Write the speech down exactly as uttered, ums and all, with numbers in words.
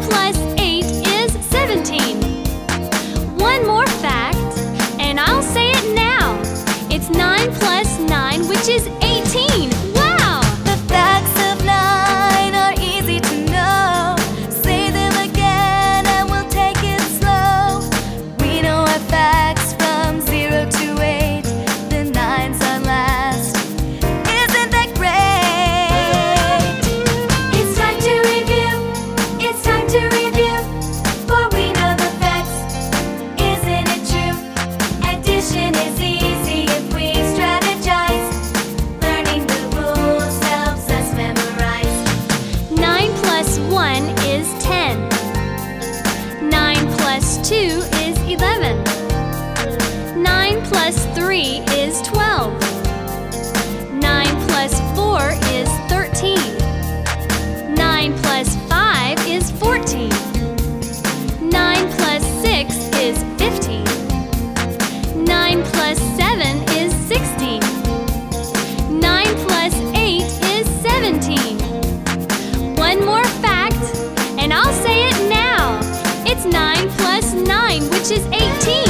plus eight is seventeen. One more fact, and I'll say it now. It's nine plus nine, which is eighteen. Wow! The facts of nine are easy to know. Say them again and we'll take it slow. We know our facts from zero to eight. The nines are last. Isn't that great? It's time to review. It's time to review. For we know the facts. Isn't it true? Addition is easy if we strategize. Learning the rules helps us memorize. Nine plus one is ten. Nine plus two is eleven. Nine plus three is twelve. Nine plus four is thirteen. Nine plus five is fourteen. Nine plus six is fifteen. Nine plus seven is sixteen. Nine plus eight is seventeen. One more fact, and I'll say it now. It's nine plus nine, which is eighteen.